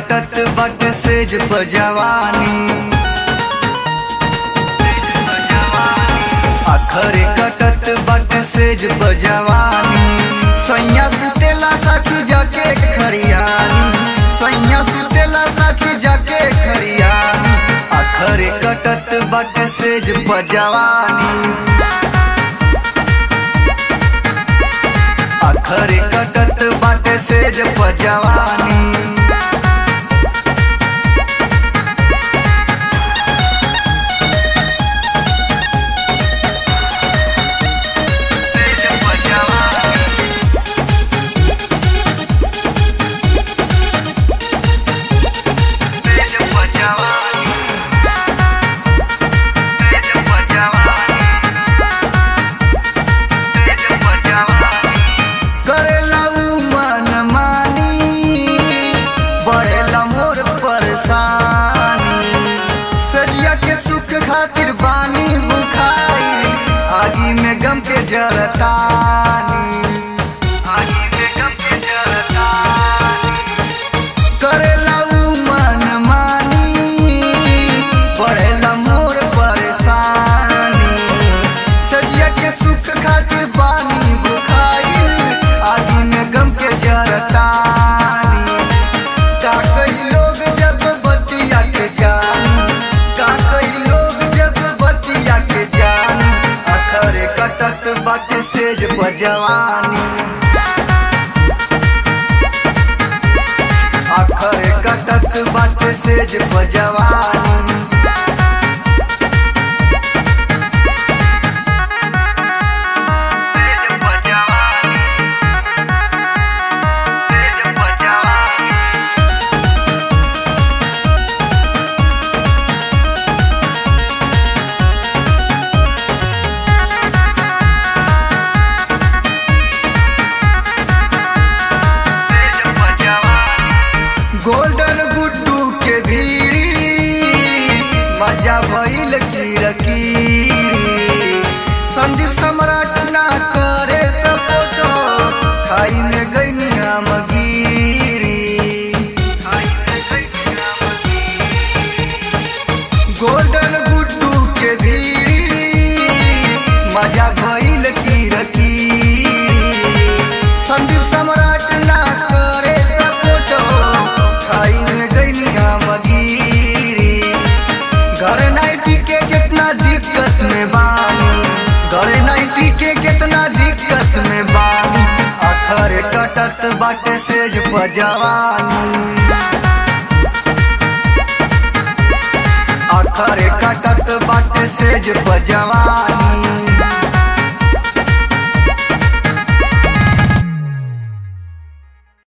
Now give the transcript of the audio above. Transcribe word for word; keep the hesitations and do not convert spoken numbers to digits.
कटत बट सेज बजवानी अखरे कटत बट सेज बजवानी सैया सुतेला साखी जाके खरियानी सैया सुतेला साखी जाके खरियानी अखरे कटत बट सेज बजवानी अखरे कटत बट सेज बजवानी खातिर बानी बुखाई आगी में गम के जरतानी आगी में गम के जरतानी करेला उ मन मानी बढ़ेला मोर परेशानी सजिया के सुख खातिर बानी बुखाई आगी में गम के जरतानी का कई लोग जब बतिया के जानी का कई कटत बट सेज बजवानी अखरे कटत बट सेज बजवानी गोल्डन गुड्डू के भीड़ी मजा भइल कीरकीरी संदीप सम्राट ना करे सपोर्ट खाई में गई मगीरी गोल्डन गुड्डू के भीड़ी मजा भइल कीरकीरी संदीप सम्राट ना करे सपोर्ट घर नाइटी के कितना दिक्कत में बानी घर नाइटी के कितना दिक्कत में बानी अखरे कटत बट सेज बजवानी अखरे कटत बट सेज बजवानी।